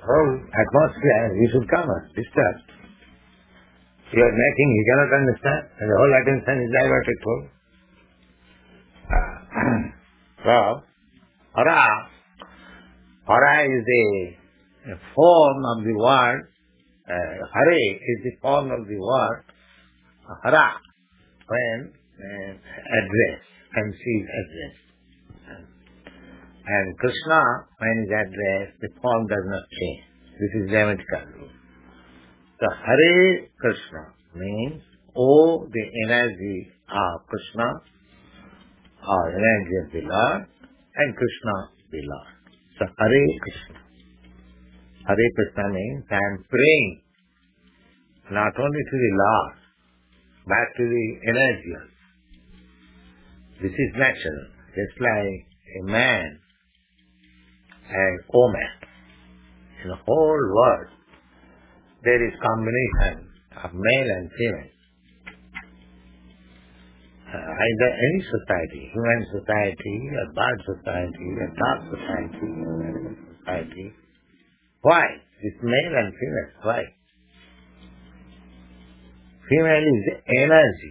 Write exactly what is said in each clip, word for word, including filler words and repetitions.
whole atmosphere, you should come and disturb. You are making, you cannot understand, and the whole attention is diverted to. Uh, so, hara, hara is the form of the word, uh, hare is the form of the word, hara, when uh, addressed, conceived addressed. And Krishna, when is addressed, the form does not change. This is grammatical rule. So Hare Krishna means, oh, the energy of Krishna, or energy of the Lord, and Krishna the Lord. So Hare Krishna. Hare Krishna means I am praying not only to the Lord, but to the energy also. This is natural. Just like a man and woman. In the whole world, there is combination of male and female. Uh, either any society, human society, a bird society, a dog society, a animal society. Why? This male and female. Why? Female is the energy.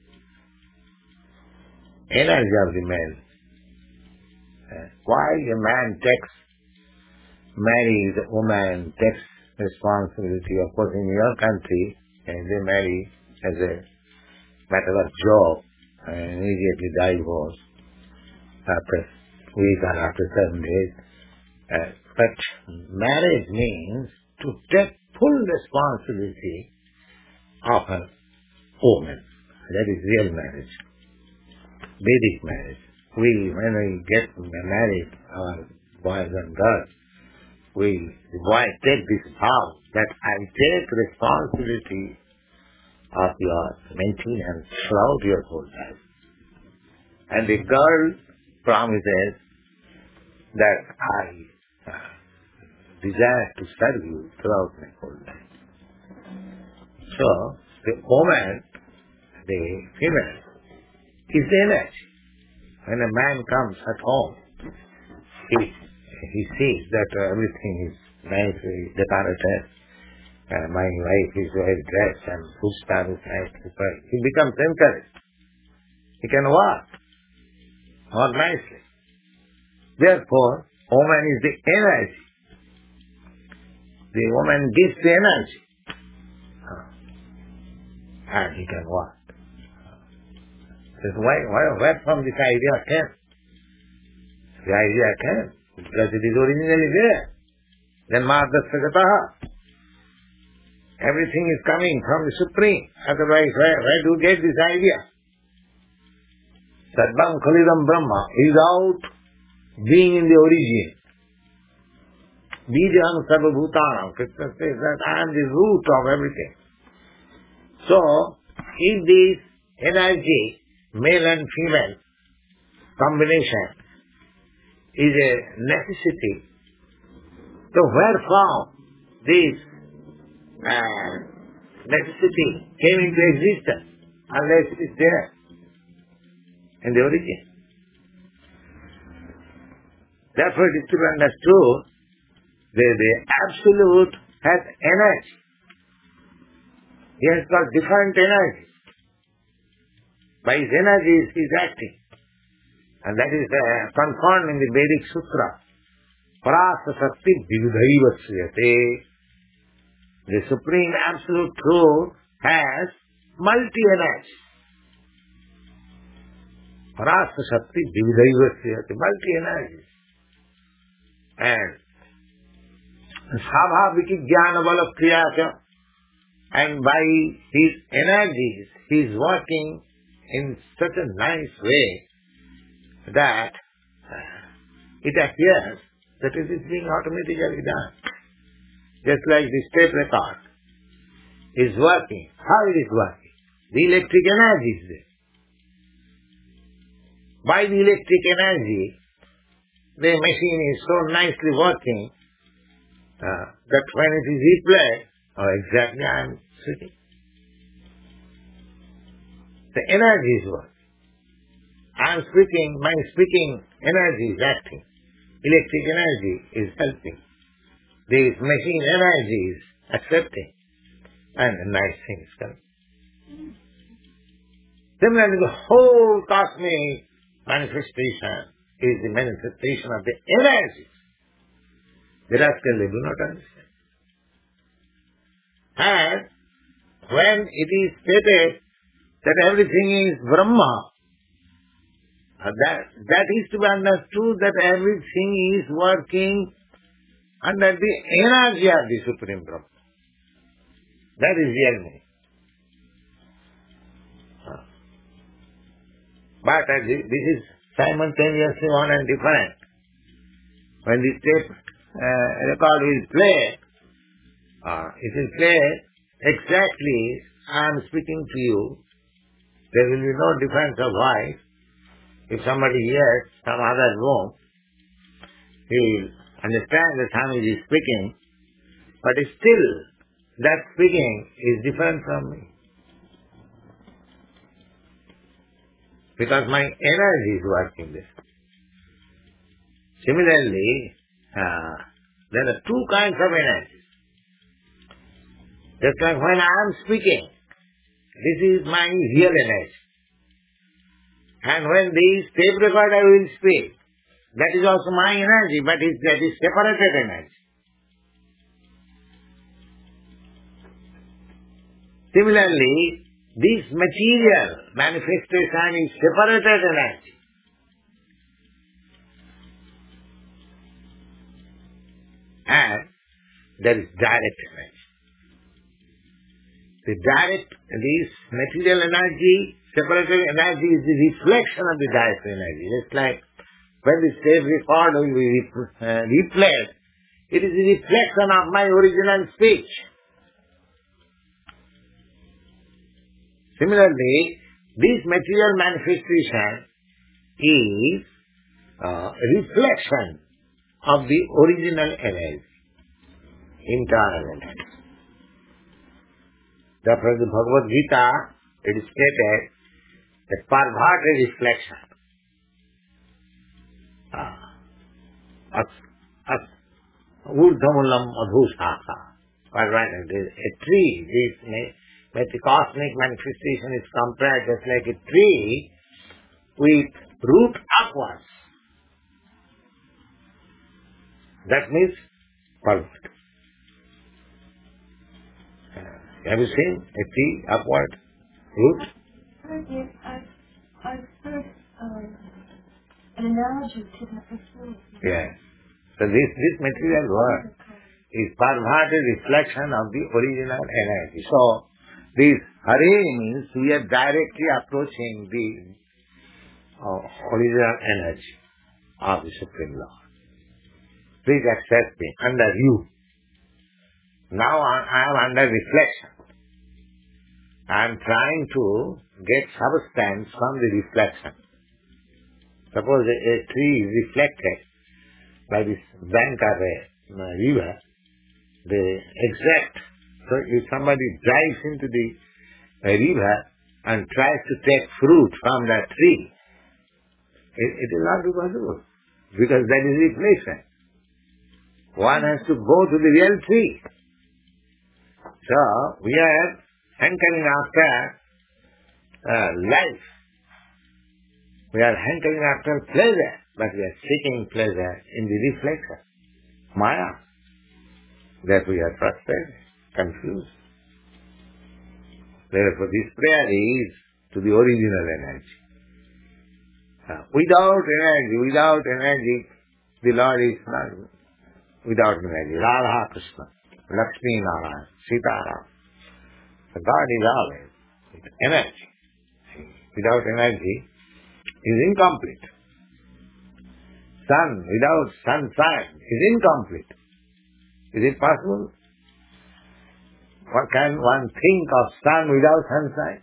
Energy of the male. Uh, why a man takes, marries a woman, takes responsibility. Of course, in your country, uh, they marry as a matter of job and immediately divorce after a week or after seven days. Uh, but marriage means to take full responsibility of a woman. That is real marriage. Vedic marriage. We, when we get married, our boys and girls, we, the boy take this vow that I take responsibility of your maintenance throughout your whole life. And the girl promises that I uh, desire to serve you throughout my whole life. So, the woman, the female, is the energy. When a man comes at home, he, he sees that uh, everything is nicely decorated, uh, my wife is well dressed and food stuff is nicely prepared. He becomes encouraged. He can work, work nicely. Therefore, woman is the energy. The woman gives the energy. And he can work. Says, why, why, where from this idea came? The idea came because it is originally there. Then Madhasagataha. Everything is coming from the Supreme. Otherwise, where, where do you get this idea? Sarvam Khalidam Brahma is out being in the origin. Bijam Sarvabhutanam. Krishna says that I am the root of everything. So, if this energy, male and female combination, is a necessity, so where from this uh, necessity came into existence unless it is there in the origin? Therefore it is to be understood that the Absolute has energy. He has got different energies. By his energies he is acting. And that is uh, confirmed in the Vedic Sutra. Parasa Sakti Vividhaivasriyate. The Supreme Absolute Truth has multi-energy. Parasa Sakti Vividhaivasriyate. Multi-energy. And Sabhaviki Jnana Bala Kriyacha. And by his energies, he is working in such a nice way that it appears that it is being automatically done. Just like this tape record is working. How it is working? The electric energy is there. By the electric energy, the machine is so nicely working uh, that when it is replayed, oh, exactly I am sitting. The energy is working. I am speaking, my speaking energy is acting. Electric energy is helping. These machine energies accepting, and a nice thing is coming. Similarly, the whole cosmic manifestation is the manifestation of the energies. The rascal, they do not understand. And when it is stated that everything is Brahma, that, that is to be understood that everything is working under the energy of the Supreme Brahma. That is real meaning. But uh, this is simultaneously one and different. When the tape uh, record is played, uh, it is played exactly, I am speaking to you, there will be no difference of voice. If somebody hears some other room, he will understand that Swamiji is speaking, but still that speaking is different from me. Because my energy is working this. Similarly, uh, there are two kinds of energies. Just like when I am speaking, this is my real energy. And when this tape recorder will speak, that is also my energy, but it, that is separated energy. Similarly, this material manifestation is separated energy. And there is direct energy. The direct, this material energy, separated energy is the reflection of the direct energy. It's like when the tape record will be uh, replayed, it is a reflection of my original speech. Similarly, this material manifestation is uh, a reflection of the original energy, internal energy. Therefore, the Bhagavad Gita, it is stated, a perverted reflection. As as urdhamulam adhusaka. Perverted. A tree, this may But the cosmic manifestation is compared just like a tree with root upwards. That means pervert. Uh, have you seen a tree upward root? Yes, I've, I've heard um, an analogy to that before. Yes. So this, this material world is perverted reflection of the original energy. So, this Hare means we are directly approaching the uh, original energy of the Supreme Lord. Please accept me under you. Now I am under reflection. I am trying to get substance from the reflection. Suppose a, a tree is reflected by this bank of a uh, river, the exact. So if somebody dives into the uh, river and tries to take fruit from that tree, it, it will not be possible because that is reflection. One has to go to the real tree. So we are hankering after uh, life. We are hankering after pleasure, but we are seeking pleasure in the reflection, Maya. That we are frustrated, confused. Therefore, this prayer is to the original energy. Uh, without energy, without energy, the Lord is not without energy. Radha Krishna, Lakshmi Narayana, Sita Ram. So God is always with energy. Without energy is incomplete. Sun without sunshine is incomplete. Is it possible? What can one think of sun without sunshine?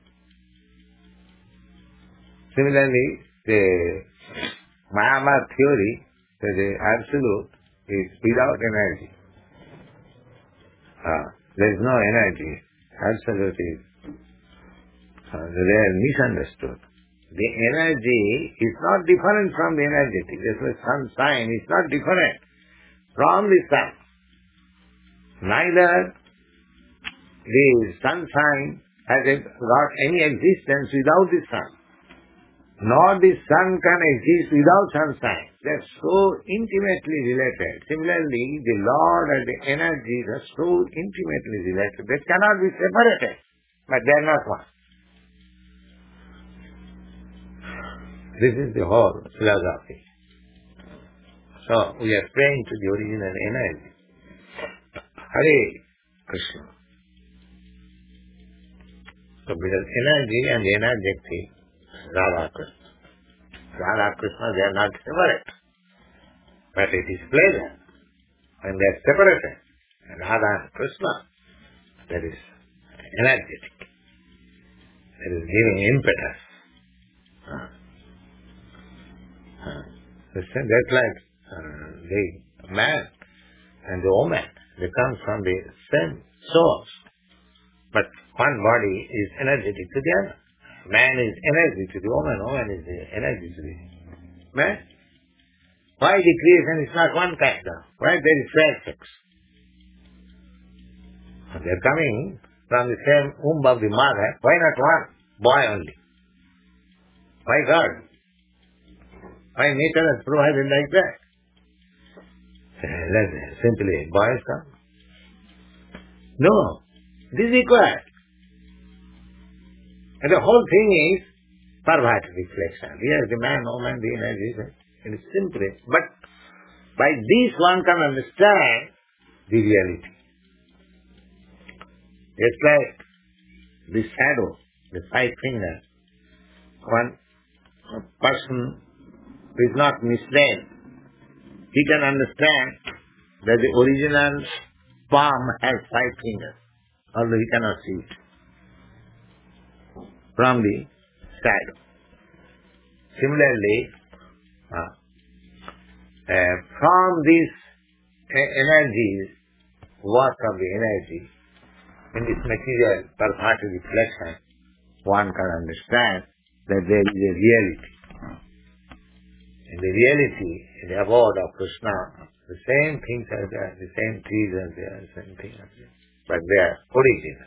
Similarly, the Mayavad theory, that the absolute is without energy. Uh, there is no energy. Absolute is. Uh, they are misunderstood. The energy is not different from the energetic. That's why sunshine is not different from the sun. Neither the sunshine has got any existence without the sun, nor the sun can exist without sunshine. They are so intimately related. Similarly, the Lord and the energies are so intimately related. They cannot be separated, but they are not one. This is the whole philosophy. So, we are praying to the original energy. Hare Krishna. So, because energy and the energy, Radha Krishna. Radha Krishna, they are not separate. But it is pleasure when they are separated. And Radha and Krishna, that is energetic. That is giving impetus. Uh, uh, that's like uh, the man and the woman. They come from the same source. But one body is energetic to the other. Man is energy to the woman, woman is the energy to the man. Why the creation is not one kind of? Why there is fair sex? They are coming from the same womb of the mother. Why not one? Boy only. Why God? Why nature has provided like that? Simply, boys come. No, this is required. And the whole thing is perverted reflection. Here the man, woman, the energy, it is simply. But by this one can understand the reality. It's like the shadow, the five fingers. One person who is not misled, he can understand that the original palm has five fingers, although he cannot see it from the shadow. Similarly, uh, uh, from these uh, energies, work of the energy, in this material perverted reflection, one can understand that there is a reality. In the reality, in the abode of Krishna, the same things are there, the same trees are there, the same things are there, but they are original.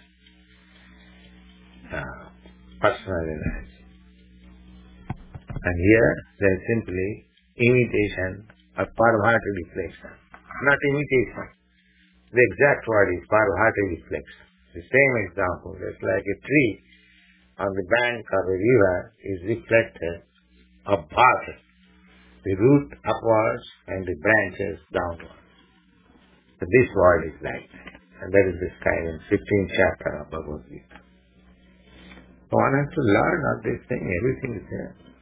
Uh, personal energy. And here there is simply imitation or perverted reflection. Not imitation. The exact word is perverted reflection. The same example, it's like a tree on the bank of a river is reflected of water. The root upwards and the branches downwards. So this word is like that. And that is described in fifteenth chapter of Bhagavad Gita. So one has to learn of this thing, everything is there.